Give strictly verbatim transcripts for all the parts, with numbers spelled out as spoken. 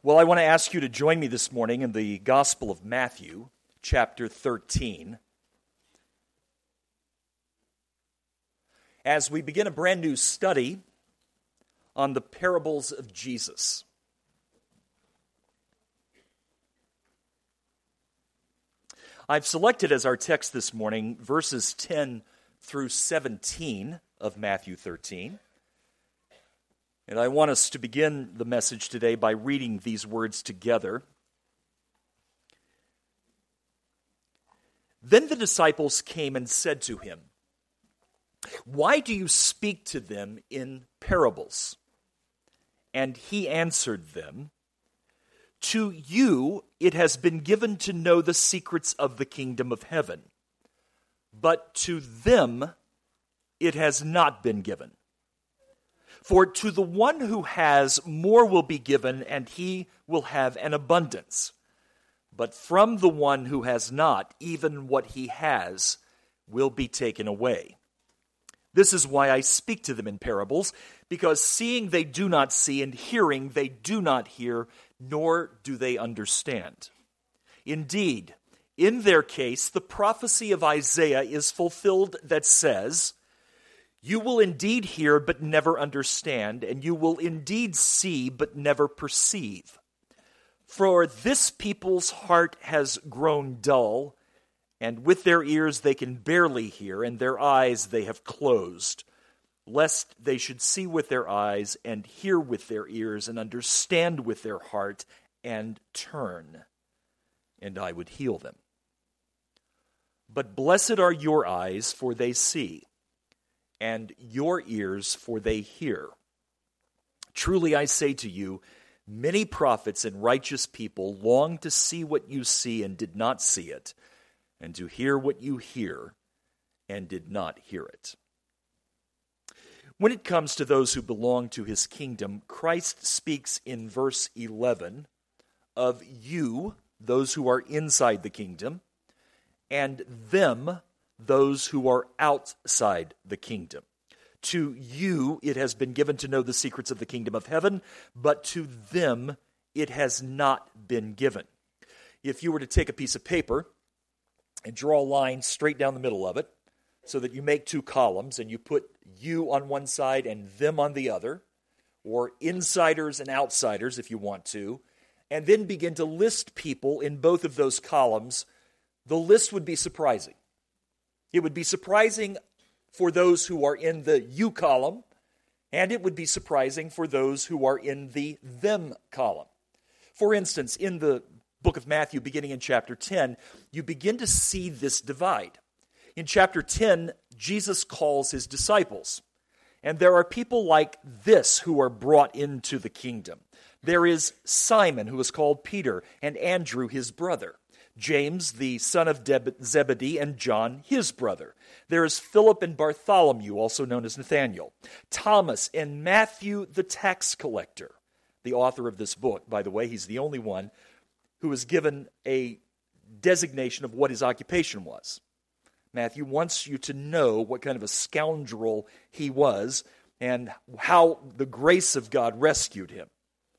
Well, I want to ask you to join me this morning in the Gospel of Matthew, chapter thirteen, as we begin a brand new study on the parables of Jesus. I've selected as our text this morning verses ten through seventeen of Matthew thirteen. And I want us to begin the message today by reading these words together. Then the disciples came and said to him, "Why do you speak to them in parables?" And he answered them, "To you it has been given to know the secrets of the kingdom of heaven, but to them it has not been given. For to the one who has, more will be given, and he will have an abundance. But from the one who has not, even what he has will be taken away. This is why I speak to them in parables, because seeing they do not see, and hearing they do not hear, nor do they understand. Indeed, in their case, the prophecy of Isaiah is fulfilled that says, 'You will indeed hear, but never understand, and you will indeed see, but never perceive. For this people's heart has grown dull, and with their ears they can barely hear, and their eyes they have closed, lest they should see with their eyes, and hear with their ears, and understand with their heart, and turn, and I would heal them. But blessed are your eyes, for they see, and your ears, for they hear. Truly I say to you, many prophets and righteous people longed to see what you see and did not see it, and to hear what you hear and did not hear it." When it comes to those who belong to his kingdom, Christ speaks in verse eleven of you, those who are inside the kingdom, and them, those who are outside the kingdom. To you it has been given to know the secrets of the kingdom of heaven, but to them it has not been given. If you were to take a piece of paper and draw a line straight down the middle of it, so that you make two columns, and you put you on one side and them on the other, or insiders and outsiders if you want to, and then begin to list people in both of those columns, the list would be surprising. It would be surprising for those who are in the you column, and it would be surprising for those who are in the them column. For instance, in the book of Matthew, beginning in chapter ten, you begin to see this divide. In chapter ten, Jesus calls his disciples, and there are people like this who are brought into the kingdom. There is Simon, who is called Peter, and Andrew, his brother. James, the son of Zebedee, and John, his brother. There is Philip and Bartholomew, also known as Nathanael. Thomas and Matthew, the tax collector. The author of this book, by the way, he's the only one who was given a designation of what his occupation was. Matthew wants you to know what kind of a scoundrel he was and how the grace of God rescued him.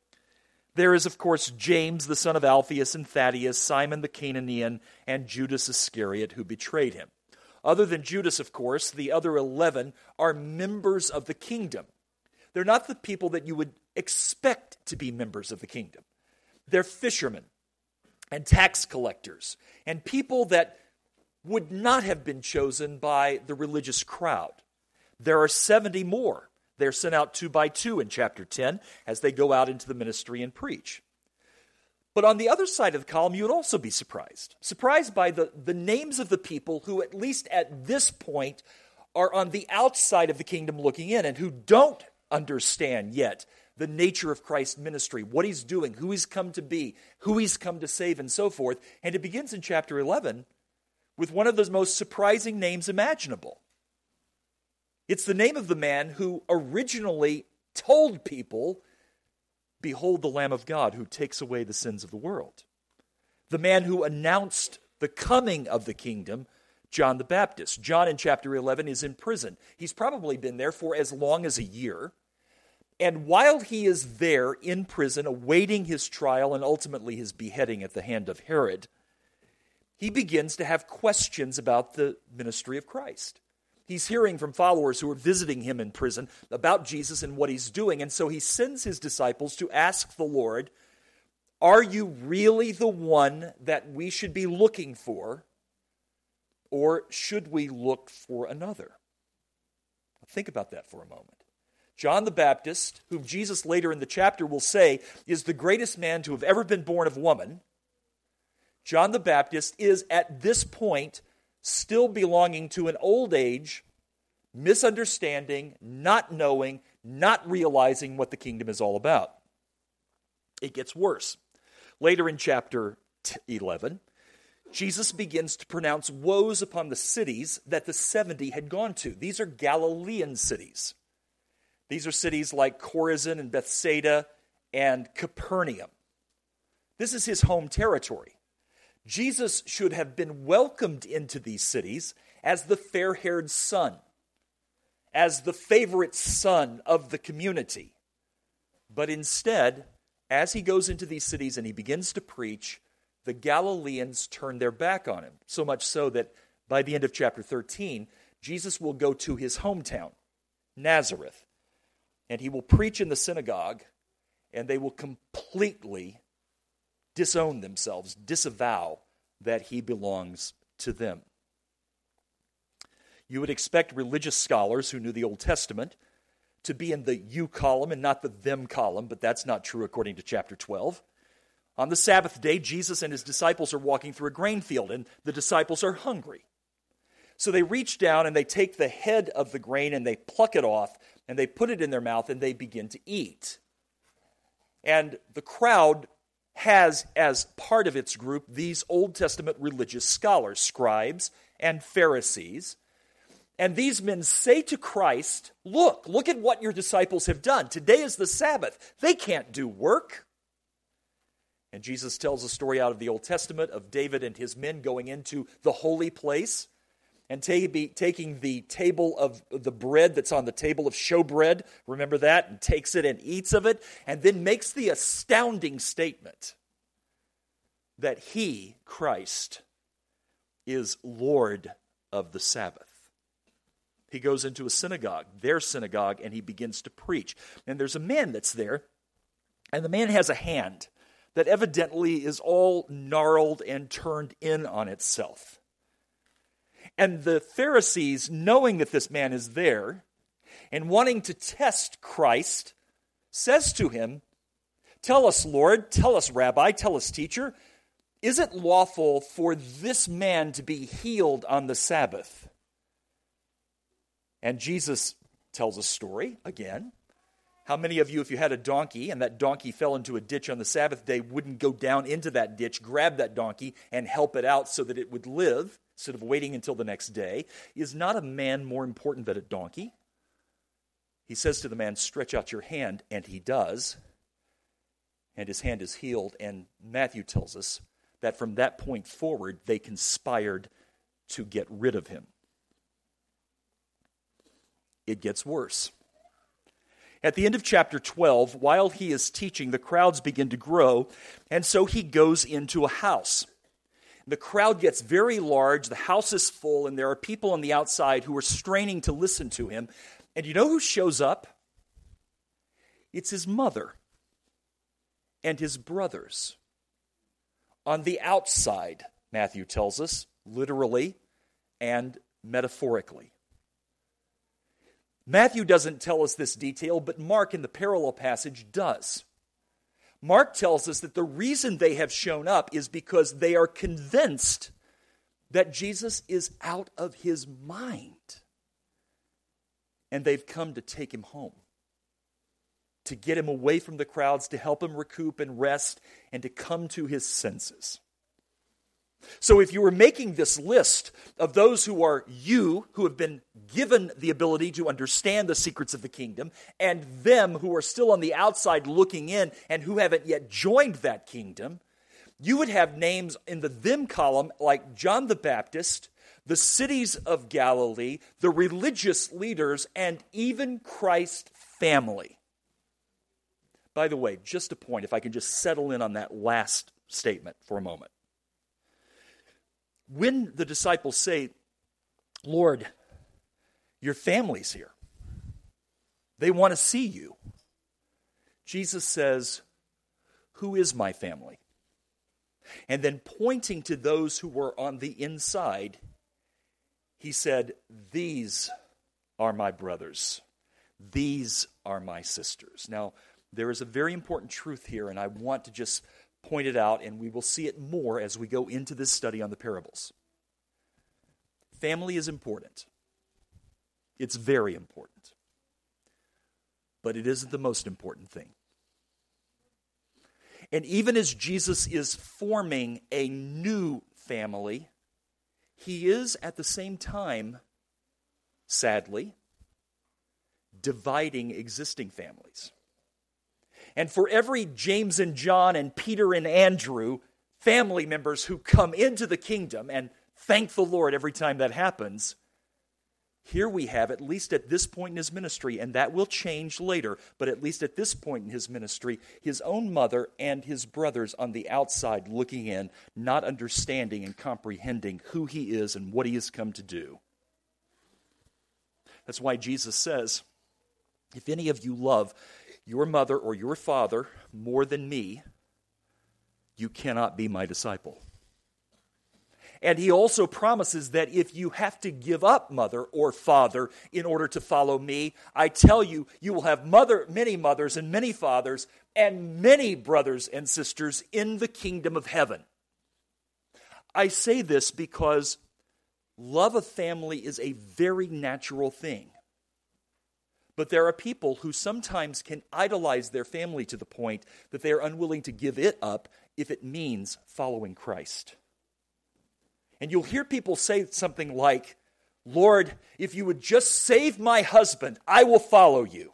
There is, of course, James, the son of Alphaeus and Thaddeus, Simon the Canaanian, and Judas Iscariot, who betrayed him. Other than Judas, of course, the other eleven are members of the kingdom. They're not the people that you would expect to be members of the kingdom. They're fishermen and tax collectors and people that would not have been chosen by the religious crowd. There are seventy more. They're sent out two by two in chapter ten as they go out into the ministry and preach. But on the other side of the column, you would also be surprised. Surprised by the, the names of the people who, at least at this point, are on the outside of the kingdom looking in and who don't understand yet the nature of Christ's ministry, what he's doing, who he's come to be, who he's come to save, and so forth. And it begins in chapter eleven with one of the most surprising names imaginable. It's the name of the man who originally told people, "Behold the Lamb of God who takes away the sins of the world." The man who announced the coming of the kingdom, John the Baptist. John in chapter eleven is in prison. He's probably been there for as long as a year. And while he is there in prison, awaiting his trial and ultimately his beheading at the hand of Herod, he begins to have questions about the ministry of Christ. He's hearing from followers who are visiting him in prison about Jesus and what he's doing. And so he sends his disciples to ask the Lord, are you really the one that we should be looking for, or should we look for another? Think about that for a moment. John the Baptist, whom Jesus later in the chapter will say is the greatest man to have ever been born of woman, John the Baptist is at this point still belonging to an old age, misunderstanding, not knowing, not realizing what the kingdom is all about. It gets worse. Later in chapter eleven, Jesus begins to pronounce woes upon the cities that the seventy had gone to. These are Galilean cities. These are cities like Chorazin and Bethsaida and Capernaum. This is his home territory. Jesus should have been welcomed into these cities as the fair-haired son, as the favorite son of the community. But instead, as he goes into these cities and he begins to preach, the Galileans turn their back on him, so much so that by the end of chapter thirteen, Jesus will go to his hometown, Nazareth, and he will preach in the synagogue, and they will completely disown themselves, disavow that he belongs to them. You would expect religious scholars who knew the Old Testament to be in the you column and not the them column, but that's not true according to chapter twelve. On the Sabbath day, Jesus and his disciples are walking through a grain field, and the disciples are hungry. So they reach down and they take the head of the grain and they pluck it off, and they put it in their mouth and they begin to eat. And the crowd has as part of its group these Old Testament religious scholars, scribes and Pharisees. And these men say to Christ, look, look at what your disciples have done. Today is the Sabbath. They can't do work. And Jesus tells a story out of the Old Testament of David and his men going into the holy place and take, taking the table of the bread that's on the table of showbread, remember that, and takes it and eats of it, and then makes the astounding statement that he, Christ, is Lord of the Sabbath. He goes into a synagogue, their synagogue, and he begins to preach. And there's a man that's there, and the man has a hand that evidently is all gnarled and turned in on itself. And the Pharisees, knowing that this man is there, and wanting to test Christ, says to him, tell us, Lord, tell us, Rabbi, tell us, teacher, is it lawful for this man to be healed on the Sabbath? And Jesus tells a story, again. How many of you, if you had a donkey and that donkey fell into a ditch on the Sabbath day, wouldn't go down into that ditch, grab that donkey, and help it out so that it would live instead of waiting until the next day? Is not a man more important than a donkey? He says to the man, stretch out your hand, and he does. And his hand is healed. And Matthew tells us that from that point forward, they conspired to get rid of him. It gets worse. At the end of chapter twelve, while he is teaching, the crowds begin to grow, and so he goes into a house. The crowd gets very large, the house is full, and there are people on the outside who are straining to listen to him. And you know who shows up? It's his mother and his brothers. On the outside, Matthew tells us, literally and metaphorically. Matthew doesn't tell us this detail, but Mark in the parallel passage does. Mark tells us that the reason they have shown up is because they are convinced that Jesus is out of his mind. And they've come to take him home, to get him away from the crowds, to help him recoup and rest, and to come to his senses. So if you were making this list of those who are you, who have been given the ability to understand the secrets of the kingdom, and them who are still on the outside looking in and who haven't yet joined that kingdom, you would have names in the them column like John the Baptist, the cities of Galilee, the religious leaders, and even Christ's family. By the way, just a point, if I can just settle in on that last statement for a moment. When the disciples say, Lord, your family's here. They want to see you. Jesus says, who is my family? And then pointing to those who were on the inside, he said, these are my brothers. These are my sisters. Now, there is a very important truth here, and I want to just point it out, and we will see it more as we go into this study on the parables. Family is important. It's very important. But it isn't the most important thing. And even as Jesus is forming a new family, he is at the same time, sadly, dividing existing families. And for every James and John and Peter and Andrew, family members who come into the kingdom, and thank the Lord every time that happens, here we have, at least at this point in his ministry, and that will change later, but at least at this point in his ministry, his own mother and his brothers on the outside looking in, not understanding and comprehending who he is and what he has come to do. That's why Jesus says, if any of you love your mother or your father more than me, you cannot be my disciple. And he also promises that if you have to give up mother or father in order to follow me, I tell you, you will have mother, many mothers and many fathers and many brothers and sisters in the kingdom of heaven. I say this because love of family is a very natural thing. But there are people who sometimes can idolize their family to the point that they are unwilling to give it up if it means following Christ. And you'll hear people say something like, Lord, if you would just save my husband, I will follow you.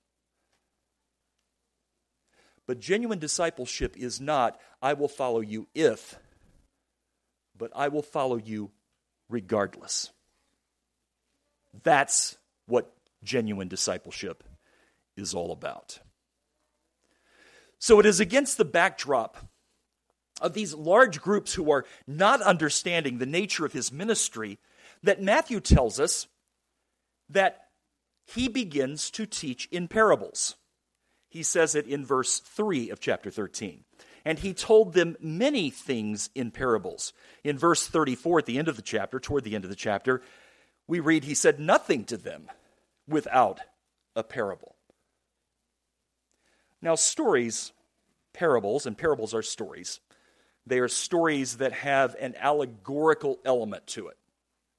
But genuine discipleship is not, I will follow you if, but I will follow you regardless. That's what genuine discipleship is all about. So it is against the backdrop of these large groups who are not understanding the nature of his ministry that Matthew tells us that he begins to teach in parables. He says it in verse three of chapter thirteen. And he told them many things in parables. In verse thirty-four, at the end of the chapter, toward the end of the chapter, we read, he said nothing to them without a parable. Now, stories, parables, and parables are stories. They are stories that have an allegorical element to it.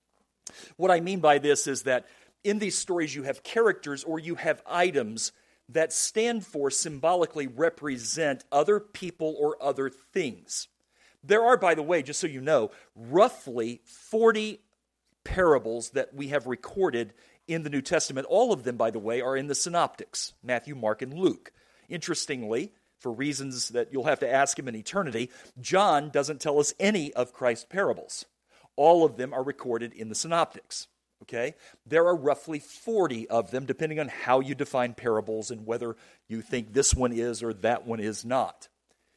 What I mean by this is that in these stories you have characters or you have items that stand for, symbolically represent other people or other things. There are, by the way, just so you know, roughly forty parables that we have recorded in the New Testament. All of them, by the way, are in the synoptics, Matthew, Mark, and Luke. Interestingly, for reasons that you'll have to ask him in eternity, John doesn't tell us any of Christ's parables. All of them are recorded in the synoptics. Okay? There are roughly forty of them, depending on how you define parables and whether you think this one is or that one is not.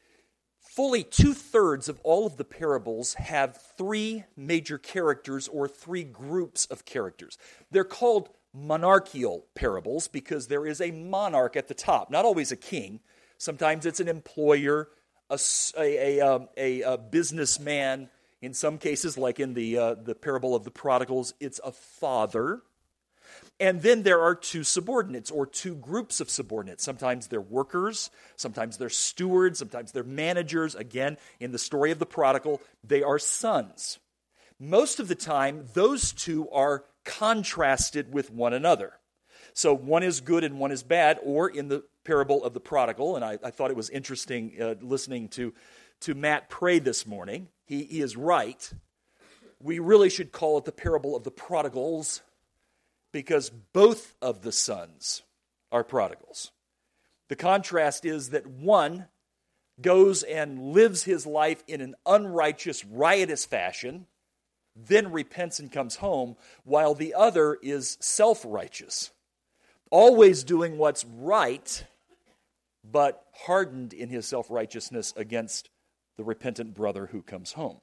Fully two-thirds of all of the parables have three major characters or three groups of characters. They're called monarchical parables because there is a monarch at the top, not always a king. Sometimes it's an employer, a, a, a, a, a businessman. In some cases, like in the, uh, the parable of the prodigals, it's a father. And then there are two subordinates or two groups of subordinates. Sometimes they're workers, sometimes they're stewards, sometimes they're managers. Again, in the story of the prodigal, they are sons. Most of the time, those two are contrasted with one another. So one is good and one is bad, or in the parable of the prodigal, and I, I thought it was interesting uh, listening to, to Matt pray this morning. He, he is right. We really should call it the parable of the prodigals because both of the sons are prodigals. The contrast is that one goes and lives his life in an unrighteous, riotous fashion, then repents and comes home, while the other is self-righteous, always doing what's right, but hardened in his self-righteousness against the repentant brother who comes home.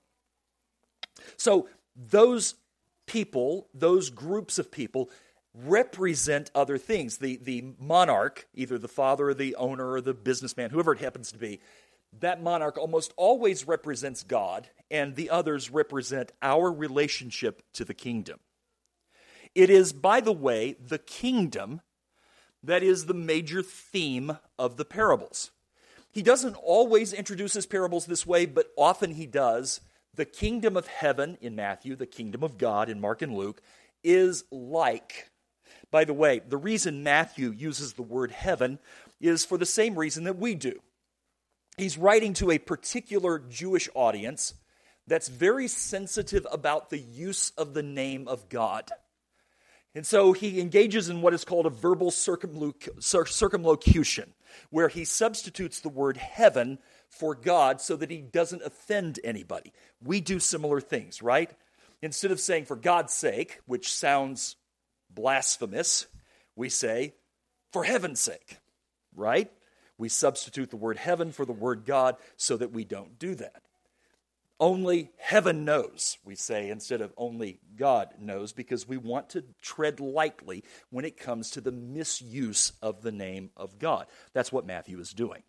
So those people, those groups of people, represent other things. The, the monarch, either the father or the owner or the businessman, whoever it happens to be, that monarch almost always represents God, and the others represent our relationship to the kingdom. It is, by the way, the kingdom that is the major theme of the parables. He doesn't always introduce his parables this way, but often he does. The kingdom of heaven in Matthew, the kingdom of God in Mark and Luke, is like. By the way, the reason Matthew uses the word heaven is for the same reason that we do. He's writing to a particular Jewish audience that's very sensitive about the use of the name of God. And so he engages in what is called a verbal circumloc- circumlocution, where he substitutes the word heaven for God so that he doesn't offend anybody. We do similar things, right? Instead of saying for God's sake, which sounds blasphemous, we say for heaven's sake, right? We substitute the word heaven for the word God so that we don't do that. Only heaven knows, we say, instead of only God knows, because we want to tread lightly when it comes to the misuse of the name of God. That's what Matthew is doing.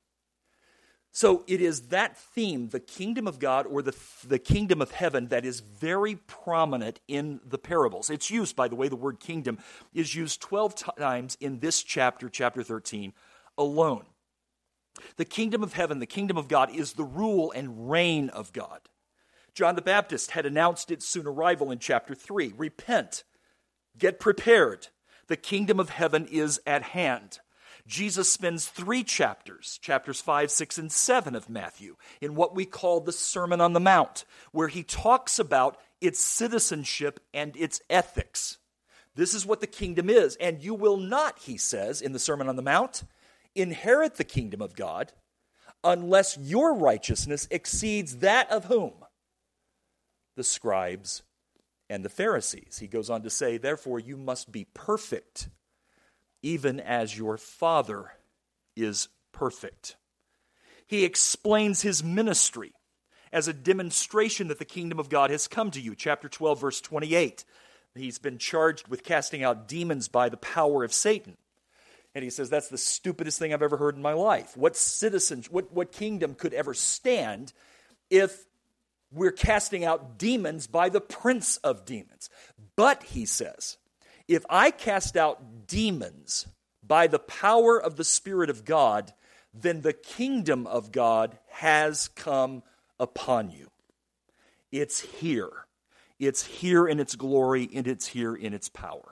So it is that theme, the kingdom of God or the, the kingdom of heaven, that is very prominent in the parables. It's used, by the way, the word kingdom is used twelve times in this chapter, chapter thirteen, alone. The kingdom of heaven, the kingdom of God, is the rule and reign of God. John the Baptist had announced its soon arrival in chapter three. Repent, get prepared. The kingdom of heaven is at hand. Jesus spends three chapters, chapters five, six, and seven of Matthew, in what we call the Sermon on the Mount, where he talks about its citizenship and its ethics. This is what the kingdom is, and you will not, he says in the Sermon on the Mount, inherit the kingdom of God unless your righteousness exceeds that of whom? The scribes and the Pharisees. He goes on to say, therefore you must be perfect, even as your Father is perfect. He explains his ministry as a demonstration that the kingdom of God has come to you. Chapter twelve, verse twenty-eight. He's been charged with casting out demons by the power of Satan. And he says, that's the stupidest thing I've ever heard in my life. What citizen, what, what kingdom could ever stand if we're casting out demons by the prince of demons? But, he says, if I cast out demons by the power of the Spirit of God, then the kingdom of God has come upon you. It's here. It's here in its glory, and it's here in its power.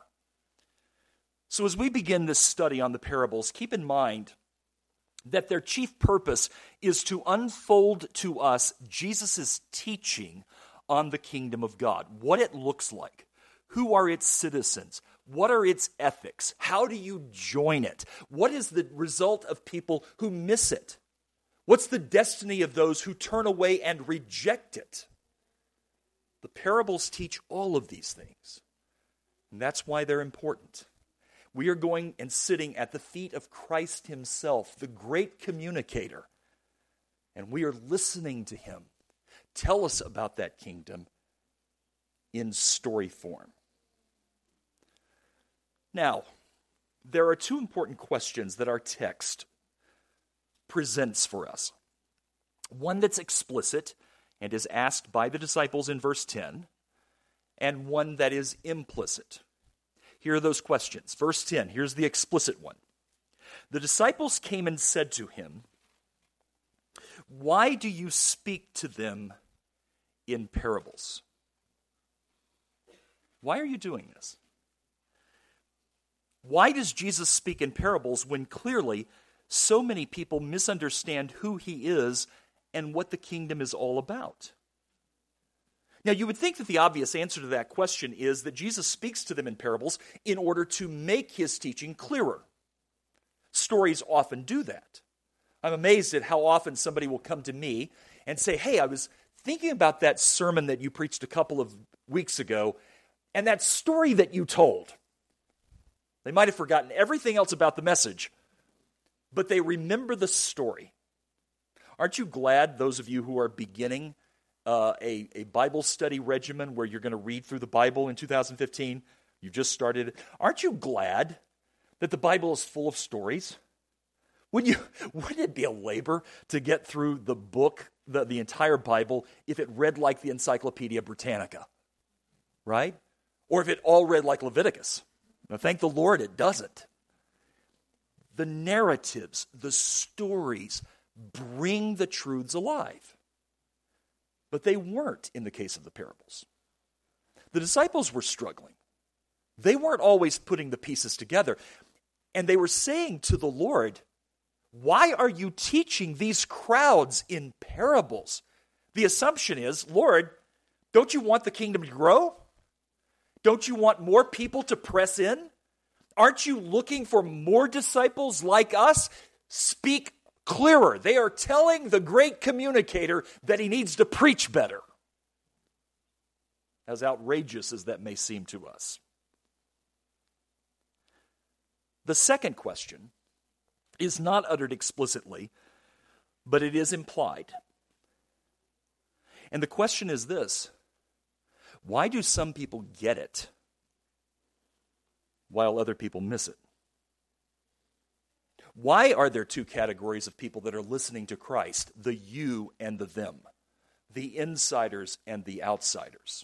So as we begin this study on the parables, keep in mind that their chief purpose is to unfold to us Jesus' teaching on the kingdom of God, what it looks like, who are its citizens, what are its ethics, how do you join it, what is the result of people who miss it, what's the destiny of those who turn away and reject it. The parables teach all of these things, and that's why they're important. We are going and sitting at the feet of Christ himself, the great communicator, and we are listening to him tell us about that kingdom in story form. Now, there are two important questions that our text presents for us. One that's explicit and is asked by the disciples in verse ten, and one that is implicit. Here are those questions. Verse ten, here's the explicit one. The disciples came and said to him, "Why do you speak to them in parables?" Why are you doing this? Why does Jesus speak in parables when clearly so many people misunderstand who he is and what the kingdom is all about? Now, you would think that the obvious answer to that question is that Jesus speaks to them in parables in order to make his teaching clearer. Stories often do that. I'm amazed at how often somebody will come to me and say, "Hey, I was thinking about that sermon that you preached a couple of weeks ago and that story that you told." They might have forgotten everything else about the message, but they remember the story. Aren't you glad, those of you who are beginning uh, a, a Bible study regimen where you're going to read through the Bible in two thousand fifteen? You've just started it. Aren't you glad that the Bible is full of stories? Wouldn't you, wouldn't it be a labor to get through the book, the, the entire Bible, if it read like the Encyclopedia Britannica, right? Or if it all read like Leviticus? Now, thank the Lord it doesn't. The narratives, the stories, bring the truths alive. But they weren't in the case of the parables. The disciples were struggling. They weren't always putting the pieces together. And they were saying to the Lord, why are you teaching these crowds in parables? The assumption is, Lord, don't you want the kingdom to grow? Don't you want more people to press in? Aren't you looking for more disciples like us? Speak clearer. They are telling the great communicator that he needs to preach better. As outrageous as that may seem to us. The second question is not uttered explicitly, but it is implied. And the question is this: why do some people get it while other people miss it? Why are there two categories of people that are listening to Christ, the you and the them, the insiders and the outsiders?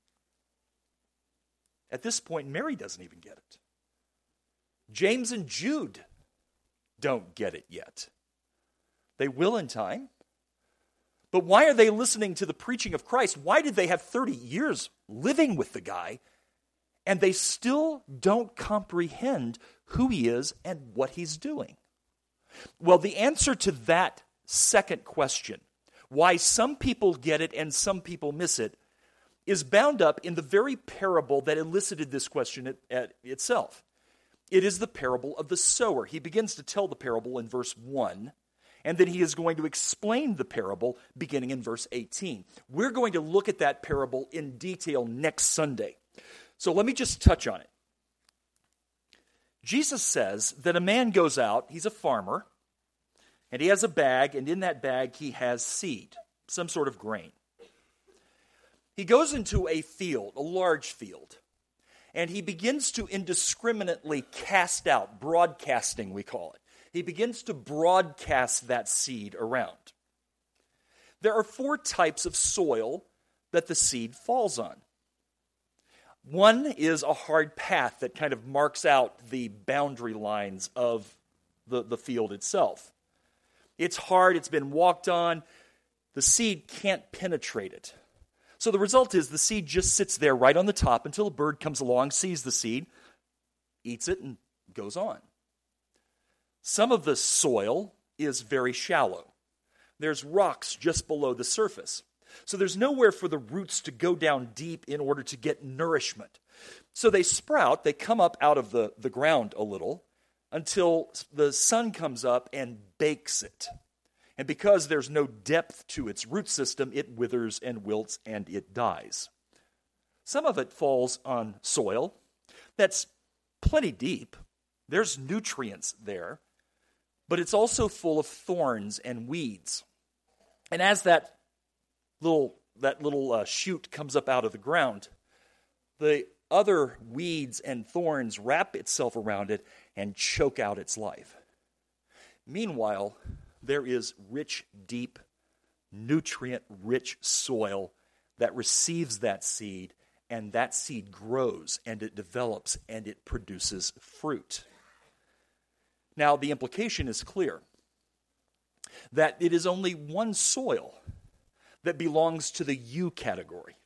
At this point, Mary doesn't even get it. James and Jude don't get it yet. They will in time. But why are they listening to the preaching of Christ? Why did they have thirty years living with the guy, and they still don't comprehend who he is and what he's doing? Well, the answer to that second question, why some people get it and some people miss it, is bound up in the very parable that elicited this question at, at itself. It is the parable of the sower. He begins to tell the parable in verse one, and then he is going to explain the parable beginning in verse eighteen. We're going to look at that parable in detail next Sunday. So let me just touch on it. Jesus says that a man goes out, he's a farmer, and he has a bag, and in that bag he has seed, some sort of grain. He goes into a field, a large field, and he begins to indiscriminately cast out, broadcasting we call it. He begins to broadcast that seed around. There are four types of soil that the seed falls on. One is a hard path that kind of marks out the boundary lines of the, the field itself. It's hard, it's been walked on, the seed can't penetrate it. So the result is the seed just sits there right on the top until a bird comes along, sees the seed, eats it, and goes on. Some of the soil is very shallow. There's rocks just below the surface. So there's nowhere for the roots to go down deep in order to get nourishment. So they sprout, they come up out of the, the ground a little until the sun comes up and bakes it. And because there's no depth to its root system, it withers and wilts and it dies. Some of it falls on soil that's plenty deep. There's nutrients there, but it's also full of thorns and weeds. And as that little that little uh, shoot comes up out of the ground, the other weeds and thorns wrap itself around it and choke out its life. Meanwhile, there is rich, deep, nutrient-rich soil that receives that seed, and that seed grows, and it develops, and it produces fruit. Now, the implication is clear, that it is only one soil that belongs to the you category.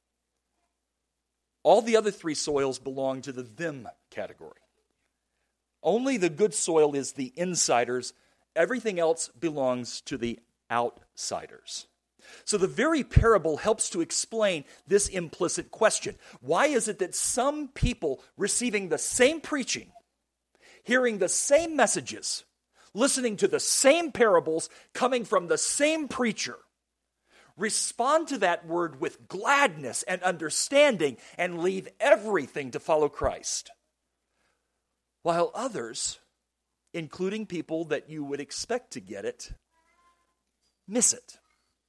All the other three soils belong to the them category. Only the good soil is the insiders. Everything else belongs to the outsiders. So the very parable helps to explain this implicit question. Why is it that some people receiving the same preaching, hearing the same messages, listening to the same parables coming from the same preacher, respond to that word with gladness and understanding and leave everything to follow Christ, while others including people that you would expect to get it, miss it.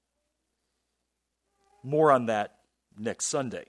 More on that next Sunday.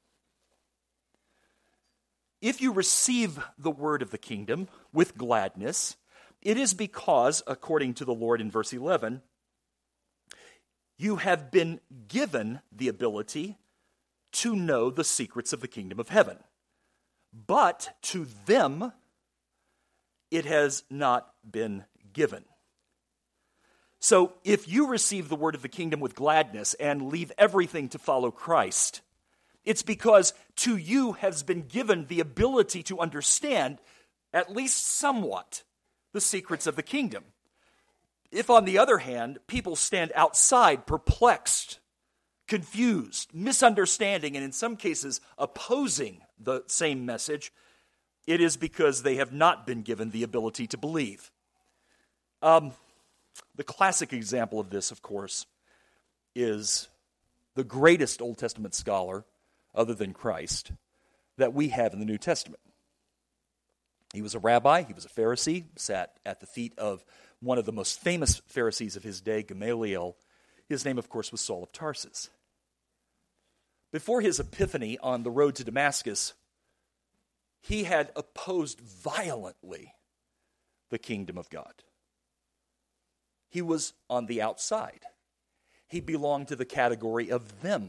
If you receive the word of the kingdom with gladness, it is because, according to the Lord in verse eleven, you have been given the ability to know the secrets of the kingdom of heaven. But to them, it has not been given. So if you receive the word of the kingdom with gladness and leave everything to follow Christ, it's because to you has been given the ability to understand, at least somewhat, the secrets of the kingdom. If, on the other hand, people stand outside, perplexed, confused, misunderstanding, and in some cases opposing the same message, it is because they have not been given the ability to believe. Um, the classic example of this, of course, is the greatest Old Testament scholar, other than Christ, that we have in the New Testament. He was a rabbi, he was a Pharisee, sat at the feet of one of the most famous Pharisees of his day, Gamaliel. His name, of course, was Saul of Tarsus. Before his epiphany on the road to Damascus, he had opposed violently the kingdom of God. He was on the outside. He belonged to the category of them.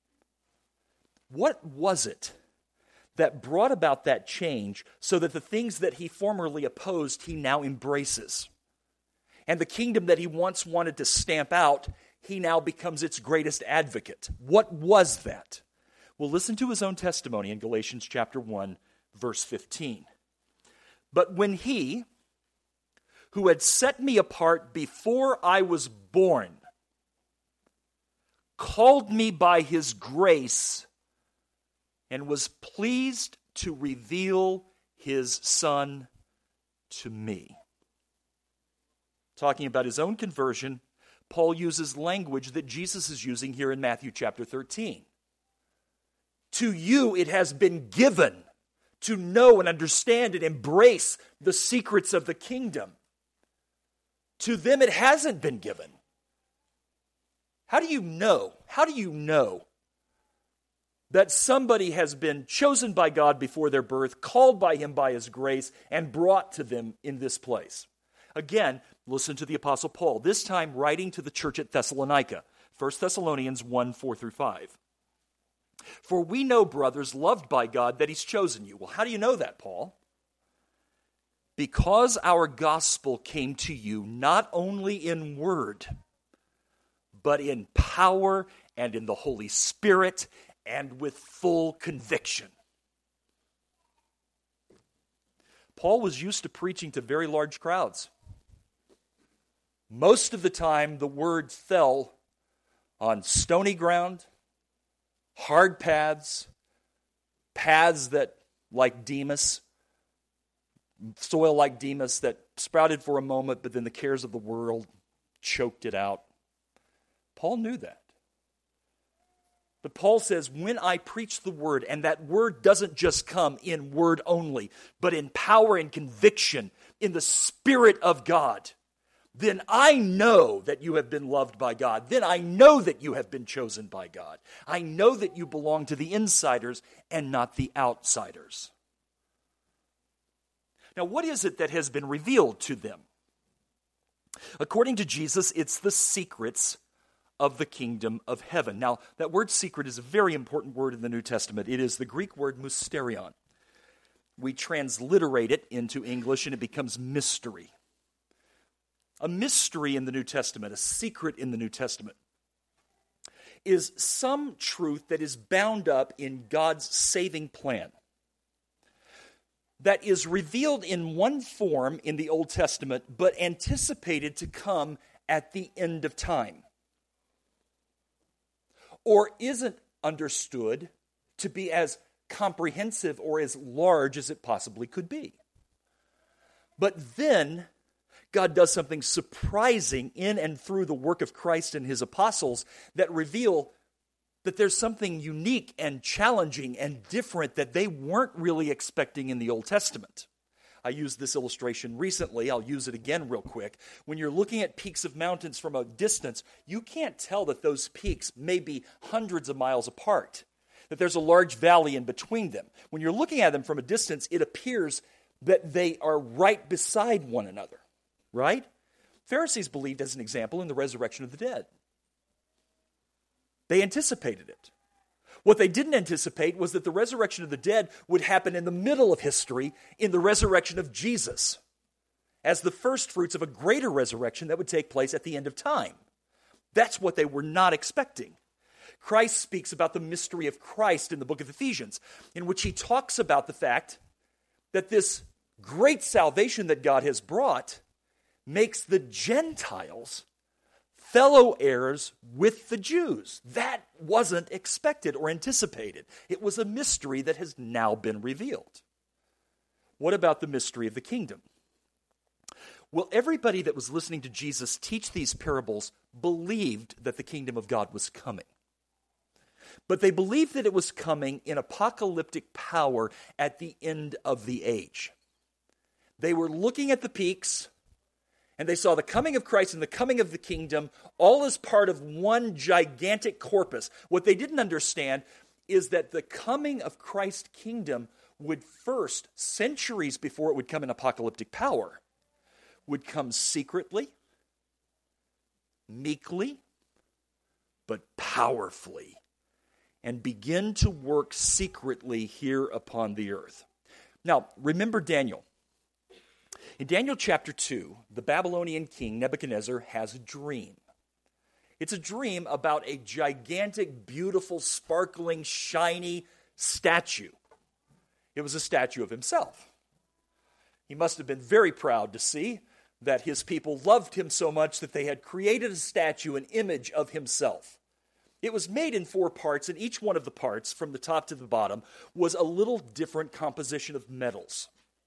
What was it that brought about that change so that the things that he formerly opposed, he now embraces? And the kingdom that he once wanted to stamp out, he now becomes its greatest advocate. What was that? Well, listen to his own testimony in Galatians chapter one, verse fifteen. But when he, who had set me apart before I was born, called me by his grace and was pleased to reveal his Son to me. Talking about his own conversion, Paul uses language that Jesus is using here in Matthew chapter thirteen. To you it has been given to know and understand and embrace the secrets of the kingdom. To them it hasn't been given. How do you know? How do you know that somebody has been chosen by God before their birth, called by him by his grace, and brought to them in this place? Again, listen to the Apostle Paul, this time writing to the church at Thessalonica, First Thessalonians one, four through five. For we know, brothers, loved by God, that he's chosen you. Well, how do you know that, Paul? Because our gospel came to you not only in word, but in power and in the Holy Spirit and with full conviction. Paul was used to preaching to very large crowds. Most of the time, the word fell on stony ground, hard paths, paths that, like Demas, soil like Demas, that sprouted for a moment, but then the cares of the world choked it out. Paul knew that. But Paul says, when I preach the word, and that word doesn't just come in word only, but in power and conviction, in the Spirit of God, then I know that you have been loved by God. Then I know that you have been chosen by God. I know that you belong to the insiders and not the outsiders. Now, what is it that has been revealed to them? According to Jesus, it's the secrets of the kingdom of heaven. Now, that word secret is a very important word in the New Testament. It is the Greek word mysterion. We transliterate it into English and it becomes mystery. A mystery in the New Testament, a secret in the New Testament, is some truth that is bound up in God's saving plan, that is revealed in one form in the Old Testament, but anticipated to come at the end of time, or isn't understood to be as comprehensive or as large as it possibly could be. But then God does something surprising in and through the work of Christ and his apostles that reveal that there's something unique and challenging and different that they weren't really expecting in the Old Testament. I used this illustration recently. I'll use it again real quick. When you're looking at peaks of mountains from a distance, you can't tell that those peaks may be hundreds of miles apart, that there's a large valley in between them. When you're looking at them from a distance, it appears that they are right beside one another, right? Pharisees believed, as an example, in the resurrection of the dead. They anticipated it. What they didn't anticipate was that the resurrection of the dead would happen in the middle of history, in the resurrection of Jesus, as the first fruits of a greater resurrection that would take place at the end of time. That's what they were not expecting. Christ speaks about the mystery of Christ in the book of Ephesians, in which he talks about the fact that this great salvation that God has brought makes the Gentiles fellow heirs with the Jews. That wasn't expected or anticipated. It was a mystery that has now been revealed. What about the mystery of the kingdom? Well, everybody that was listening to Jesus teach these parables believed that the kingdom of God was coming. But they believed that it was coming in apocalyptic power at the end of the age. They were looking at the peaks, and they saw the coming of Christ and the coming of the kingdom all as part of one gigantic corpus. What they didn't understand is that the coming of Christ's kingdom would first, centuries before it would come in apocalyptic power, would come secretly, meekly, but powerfully, and begin to work secretly here upon the earth. Now, remember Daniel. In Daniel chapter two, the Babylonian king Nebuchadnezzar has a dream. It's a dream about a gigantic, beautiful, sparkling, shiny statue. It was a statue of himself. He must have been very proud to see that his people loved him so much that they had created a statue, an image of himself. It was made in four parts, and each one of the parts, from the top to the bottom, was a little different composition of metals.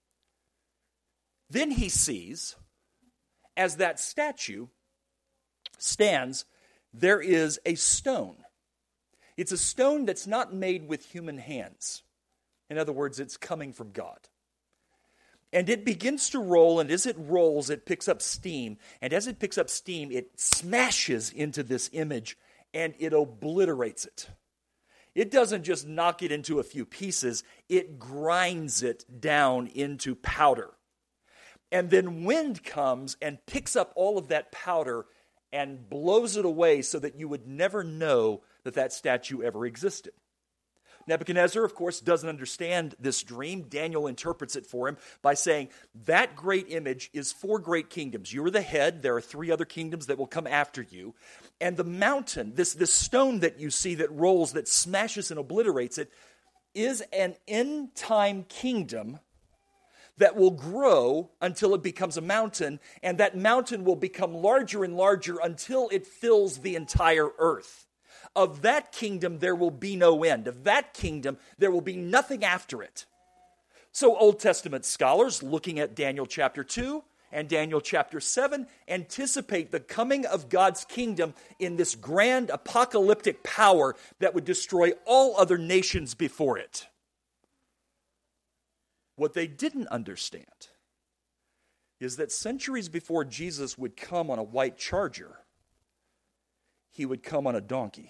Then he sees, as that statue stands, there is a stone. It's a stone that's not made with human hands. In other words, it's coming from God. And it begins to roll, and as it rolls, it picks up steam. And as it picks up steam, it smashes into this image, and it obliterates it. It doesn't just knock it into a few pieces, it grinds it down into powder. And then wind comes and picks up all of that powder and blows it away so that you would never know that that statue ever existed. Nebuchadnezzar, of course, doesn't understand this dream. Daniel interprets it for him by saying, that great image is four great kingdoms. You are the head. There are three other kingdoms that will come after you. And the mountain, this, this stone that you see that rolls, that smashes and obliterates it, is an end-time kingdom that will grow until it becomes a mountain, and that mountain will become larger and larger until it fills the entire earth. Of that kingdom, there will be no end. Of that kingdom, there will be nothing after it. So Old Testament scholars, looking at Daniel chapter two and Daniel chapter seven, anticipate the coming of God's kingdom in this grand apocalyptic power that would destroy all other nations before it. What they didn't understand is that centuries before Jesus would come on a white charger, he would come on a donkey.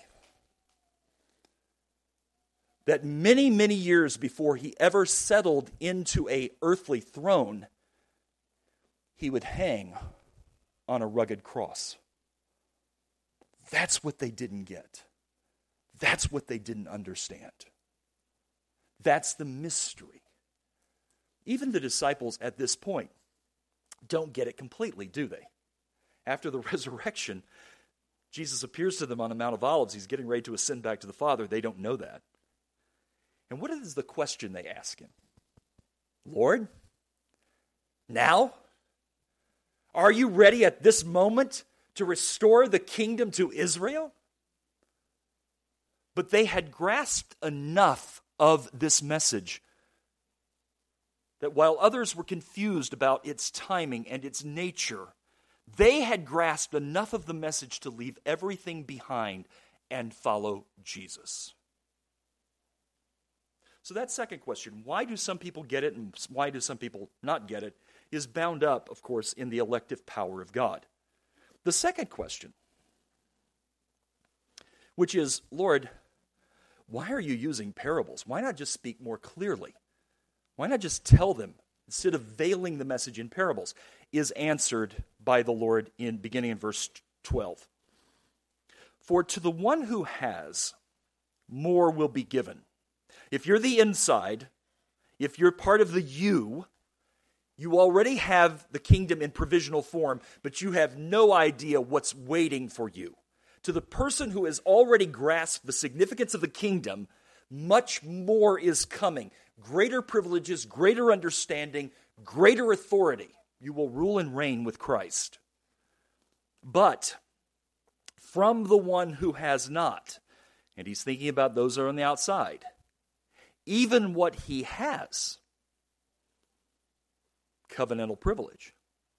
That many, many years before he ever settled into an earthly throne, he would hang on a rugged cross. That's what they didn't get. That's what they didn't understand. That's the mystery. Even the disciples at this point don't get it completely, do they? After the resurrection, Jesus appears to them on the Mount of Olives. He's getting ready to ascend back to the Father. They don't know that. And what is the question they ask him? Lord, now? Are you ready at this moment to restore the kingdom to Israel? But they had grasped enough of this message that while others were confused about its timing and its nature, they had grasped enough of the message to leave everything behind and follow Jesus. So that second question, why do some people get it and why do some people not get it, is bound up, of course, in the elective power of God. The second question, which is, Lord, why are you using parables? Why not just speak more clearly? Why not just tell them instead of veiling the message in parables, is answered by the Lord in beginning in verse twelve. For to the one who has, more will be given. If you're the inside, if you're part of the you, you already have the kingdom in provisional form, but you have no idea what's waiting for you. To the person who has already grasped the significance of the kingdom, much more is coming. Greater privileges, greater understanding, greater authority. You will rule and reign with Christ. But from the one who has not, and he's thinking about those who are on the outside, even what he has, covenantal privilege,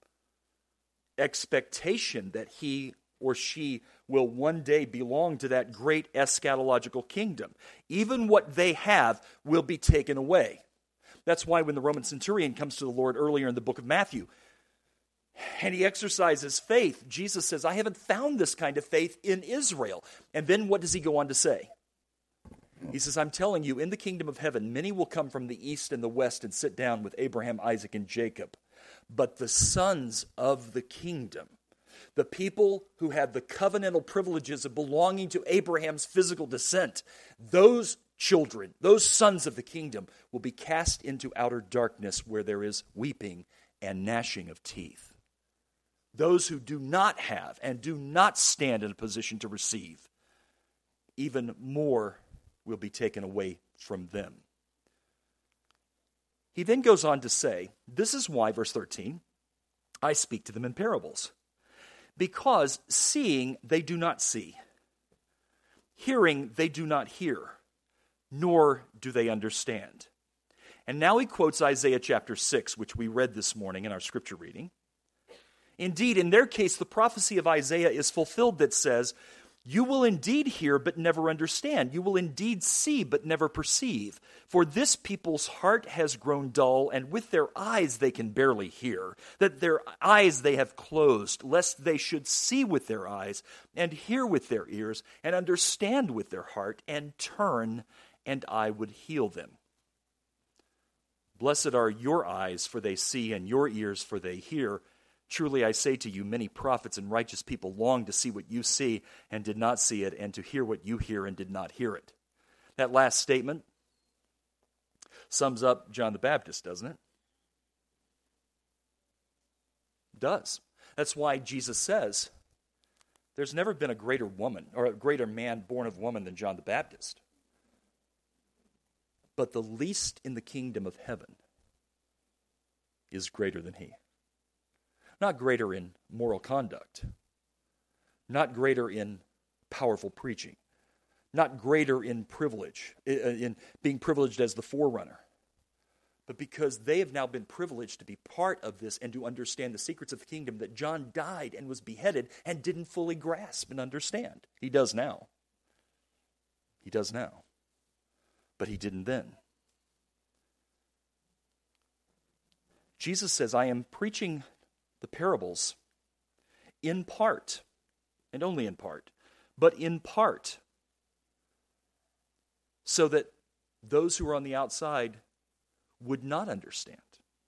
expectation that he or she will one day belong to that great eschatological kingdom. Even what they have will be taken away. That's why when the Roman centurion comes to the Lord earlier in the book of Matthew, and he exercises faith, Jesus says, I haven't found this kind of faith in Israel. And then what does he go on to say? He says, I'm telling you, in the kingdom of heaven, many will come from the east and the west and sit down with Abraham, Isaac, and Jacob. But the sons of the kingdom, the people who had the covenantal privileges of belonging to Abraham's physical descent, those children, those sons of the kingdom, will be cast into outer darkness where there is weeping and gnashing of teeth. Those who do not have and do not stand in a position to receive, even more will be taken away from them. He then goes on to say, this is why, verse thirteen, I speak to them in parables. Because seeing they do not see, hearing they do not hear, nor do they understand. And now he quotes Isaiah chapter six, which we read this morning in our scripture reading. Indeed, in their case, the prophecy of Isaiah is fulfilled that says, you will indeed hear but never understand. You will indeed see but never perceive. For this people's heart has grown dull, and with their eyes they can barely hear. That their eyes they have closed, lest they should see with their eyes, and hear with their ears, and understand with their heart, and turn, and I would heal them. Blessed are your eyes, for they see, and your ears, for they hear. Truly I say to you, many prophets and righteous people longed to see what you see and did not see it, and to hear what you hear and did not hear it. That last statement sums up John the Baptist, doesn't it? It does. That's why Jesus says, there's never been a greater woman or a greater man born of woman than John the Baptist. But the least in the kingdom of heaven is greater than he. Not greater in moral conduct, not greater in powerful preaching, not greater in privilege, in being privileged as the forerunner, but because they have now been privileged to be part of this and to understand the secrets of the kingdom that John died and was beheaded and didn't fully grasp and understand. He does now. He does now. But he didn't then. Jesus says, I am preaching the parables in part, and only in part, but in part, so that those who are on the outside would not understand,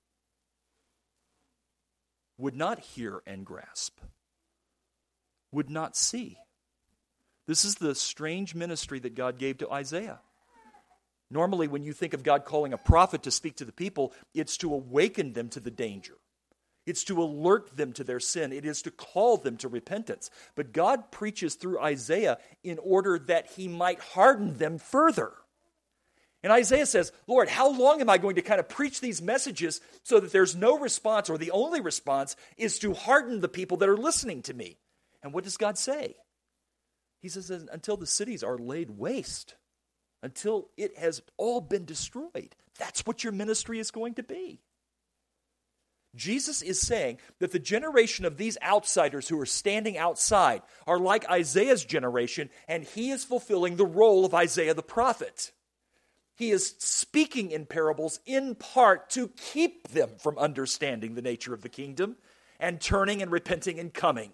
would not hear and grasp, would not see. This is the strange ministry that God gave to Isaiah. Normally, when you think of God calling a prophet to speak to the people, it's to awaken them to the danger. It's to alert them to their sin. It is to call them to repentance. But God preaches through Isaiah in order that he might harden them further. And Isaiah says, Lord, how long am I going to kind of preach these messages so that there's no response, or the only response is to harden the people that are listening to me? And what does God say? He says, until the cities are laid waste, until it has all been destroyed. That's what your ministry is going to be. Jesus is saying that the generation of these outsiders who are standing outside are like Isaiah's generation, and he is fulfilling the role of Isaiah the prophet. He is speaking in parables in part to keep them from understanding the nature of the kingdom and turning and repenting and coming.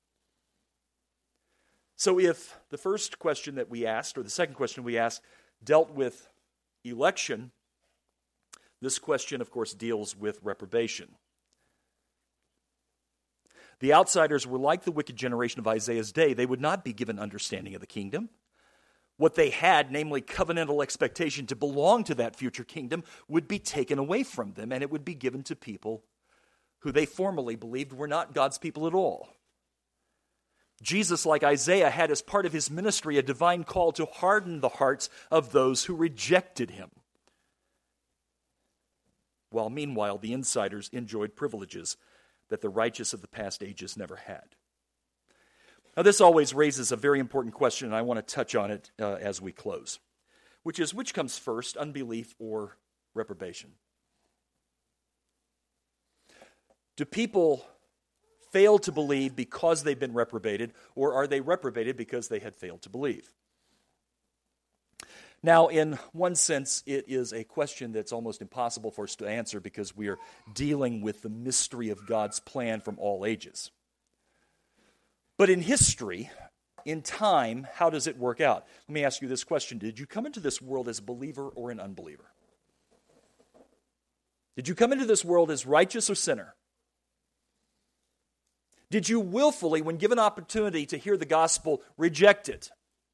So if the first question that we asked, or the second question we asked, dealt with election, this question, of course, deals with reprobation. The outsiders were like the wicked generation of Isaiah's day. They would not be given understanding of the kingdom. What they had, namely covenantal expectation to belong to that future kingdom, would be taken away from them, and it would be given to people who they formerly believed were not God's people at all. Jesus, like Isaiah, had as part of his ministry a divine call to harden the hearts of those who rejected him, while meanwhile the insiders enjoyed privileges that the righteous of the past ages never had. Now, this always raises a very important question, and I want to touch on it uh, as we close, which is, which comes first, unbelief or reprobation? Do people fail to believe because they've been reprobated, or are they reprobated because they had failed to believe? Now, in one sense, it is a question that's almost impossible for us to answer because we are dealing with the mystery of God's plan from all ages. But in history, in time, how does it work out? Let me ask you this question. Did you come into this world as a believer or an unbeliever? Did you come into this world as righteous or sinner? Did you willfully, when given opportunity to hear the gospel, reject it?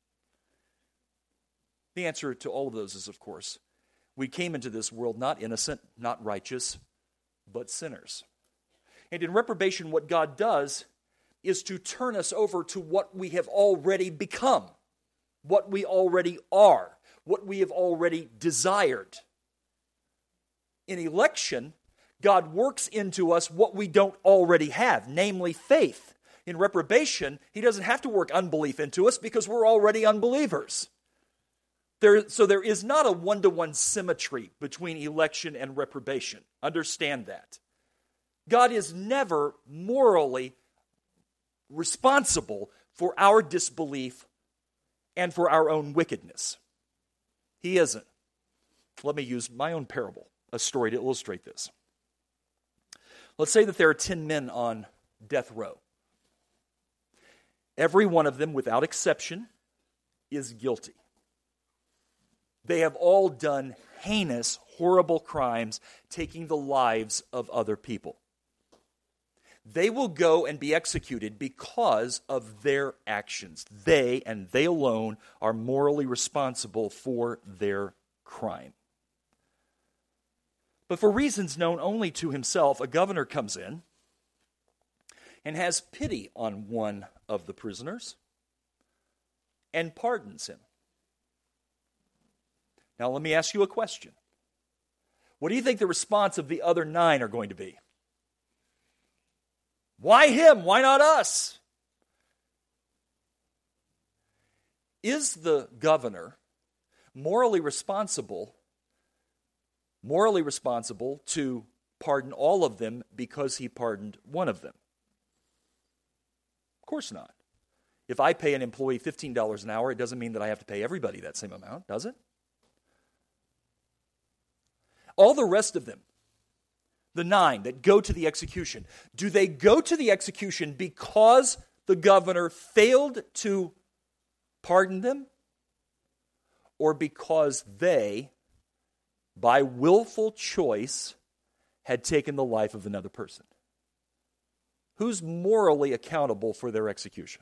The answer to all of those is, of course, we came into this world not innocent, not righteous, but sinners. And in reprobation, what God does is to turn us over to what we have already become, what we already are, what we have already desired. In election, God works into us what we don't already have, namely faith. In reprobation, he doesn't have to work unbelief into us because we're already unbelievers. There, so there is not a one-to-one symmetry between election and reprobation. Understand that. God is never morally responsible for our disbelief and for our own wickedness. He isn't. Let me use my own parable, a story to illustrate this. Let's say that there are ten men on death row. Every one of them, without exception, is guilty. They have all done heinous, horrible crimes, taking the lives of other people. They will go and be executed because of their actions. They, and they alone, are morally responsible for their crime. But for reasons known only to himself, a governor comes in and has pity on one of the prisoners and pardons him. Now let me ask you a question. What do you think the response of the other nine are going to be? Why him? Why not us? Is the governor morally responsible, morally responsible to pardon all of them because he pardoned one of them? Of course not. If I pay an employee fifteen dollars an hour, it doesn't mean that I have to pay everybody that same amount, does it? All the rest of them, the nine that go to the execution, do they go to the execution because the governor failed to pardon them, or because they, by willful choice, had taken the life of another person? Who's morally accountable for their execution?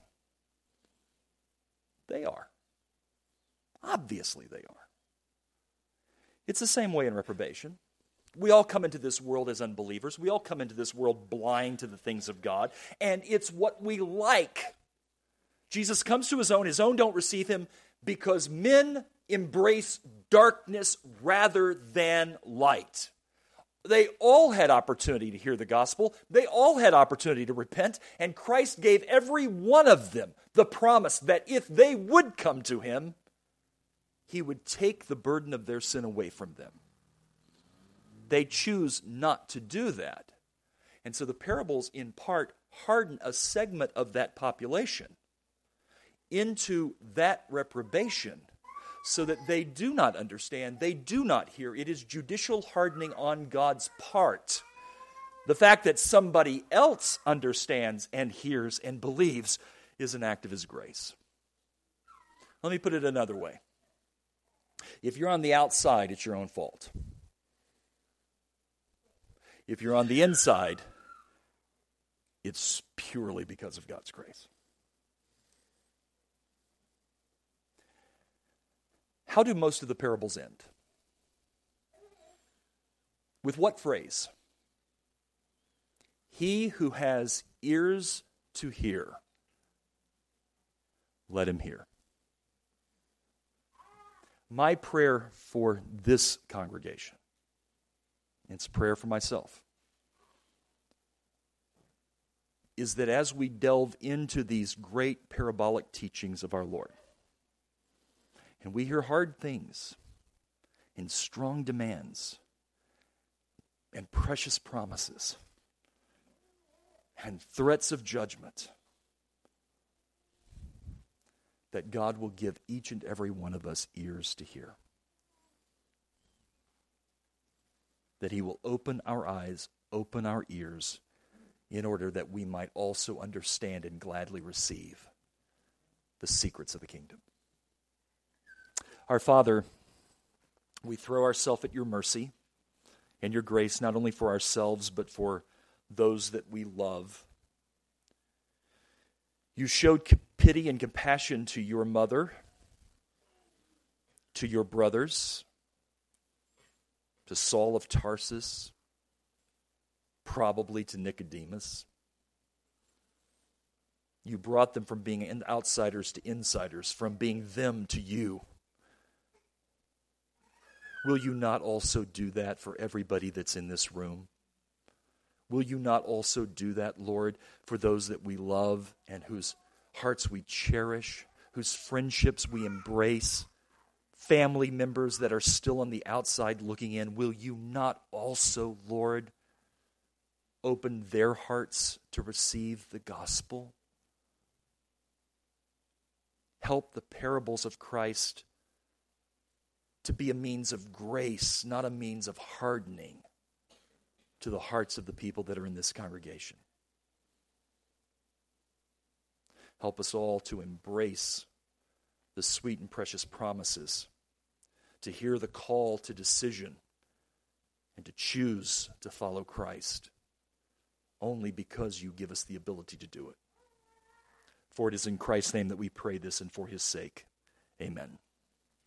They are. Obviously they are. It's the same way in reprobation. We all come into this world as unbelievers. We all come into this world blind to the things of God, and it's what we like. Jesus comes to his own. His own don't receive him because men embrace darkness rather than light. They all had opportunity to hear the gospel. They all had opportunity to repent, and Christ gave every one of them the promise that if they would come to him, he would take the burden of their sin away from them. They choose not to do that. And so the parables, in part, harden a segment of that population into that reprobation so that they do not understand, they do not hear. It is judicial hardening on God's part. The fact that somebody else understands and hears and believes is an act of His grace. Let me put it another way. If you're on the outside, it's your own fault. If you're on the inside, it's purely because of God's grace. How do most of the parables end? With what phrase? He who has ears to hear, let him hear. My prayer for this congregation, it's a prayer for myself, is that as we delve into these great parabolic teachings of our Lord, and we hear hard things and strong demands and precious promises and threats of judgment, that God will give each and every one of us ears to hear. That He will open our eyes, open our ears, in order that we might also understand and gladly receive the secrets of the kingdom. Our Father, we throw ourselves at your mercy and your grace, not only for ourselves, but for those that we love. You showed pity and compassion to your mother, to your brothers, to Saul of Tarsus, probably to Nicodemus. You brought them from being outsiders to insiders, from being them to you. Will you not also do that for everybody that's in this room? Will you not also do that, Lord, for those that we love and whose hearts we cherish, whose friendships we embrace, family members that are still on the outside looking in? Will you not also, Lord, open their hearts to receive the gospel? Help the parables of Christ to be a means of grace, not a means of hardening to the hearts of the people that are in this congregation. Help us all to embrace the sweet and precious promises, to hear the call to decision, and to choose to follow Christ, only because you give us the ability to do it. For it is in Christ's name that we pray this, and for His sake. Amen.